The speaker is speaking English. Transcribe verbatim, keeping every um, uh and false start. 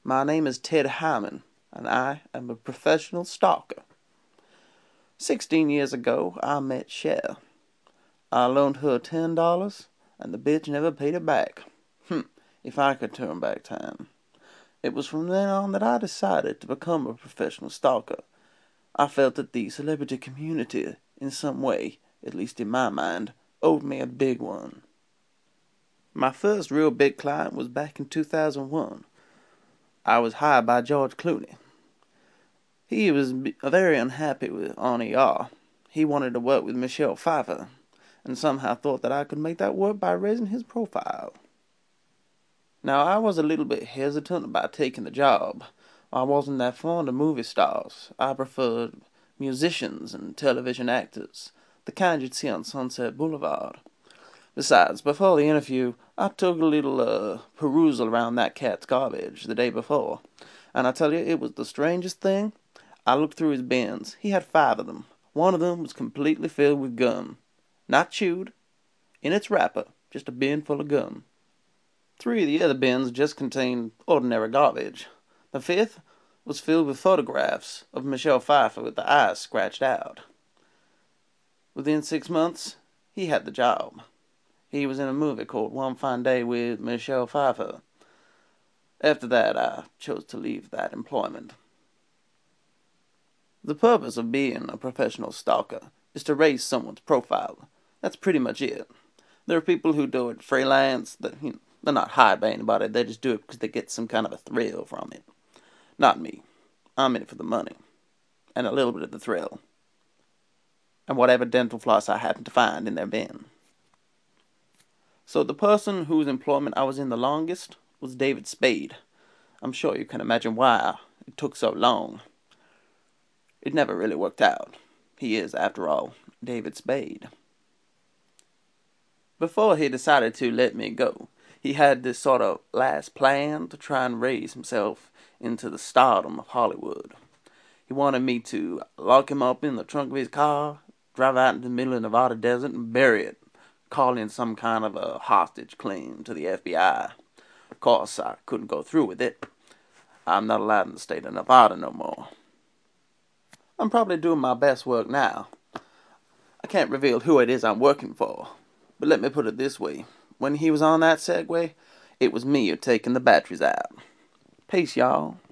My name is Ted Hyman, and I am a professional stalker. Sixteen years ago, I met Cher. I loaned her ten dollars, and the bitch never paid it back. Hm, if I could turn back time. It was from then on that I decided to become a professional stalker. I felt that the celebrity community, in some way, at least in my mind, owed me a big one. My first real big client was back in two thousand one. I was hired by George Clooney. He was very unhappy with on E R. He wanted to work with Michelle Pfeiffer, and somehow thought that I could make that work by raising his profile. Now, I was a little bit hesitant about taking the job. I wasn't that fond of movie stars. I preferred musicians and television actors, the kind you'd see on Sunset Boulevard. Besides, before the interview, I took a little uh, perusal around that cat's garbage the day before, and I tell you, it was the strangest thing. I looked through his bins. He had five of them. One of them was completely filled with gum. Not chewed. In its wrapper, just a bin full of gum. Three of the other bins just contained ordinary garbage. The fifth was filled with photographs of Michelle Pfeiffer with the eyes scratched out. Within six months, he had the job. He was in a movie called One Fine Day with Michelle Pfeiffer. After that, I chose to leave that employment. The purpose of being a professional stalker is to raise someone's profile. That's pretty much it. There are people who do it freelance. That, you know, they're not hired by anybody. They just do it because they get some kind of a thrill from it. Not me. I'm in it for the money. And a little bit of the thrill. And whatever dental floss I happen to find in their bin. So the person whose employment I was in the longest was David Spade. I'm sure you can imagine why it took so long. It never really worked out. He is, after all, David Spade. Before he decided to let me go, he had this sort of last plan to try and raise himself into the stardom of Hollywood. He wanted me to lock him up in the trunk of his car, drive out into the middle of the Nevada desert and bury it, call in some kind of a hostage claim to the F B I. Of course, I couldn't go through with it. I'm not allowed in the state of Nevada no more. I'm probably doing my best work now. I can't reveal who it is I'm working for, but let me put it this way. When he was on that Segway, it was me who taking the batteries out. Peace, y'all.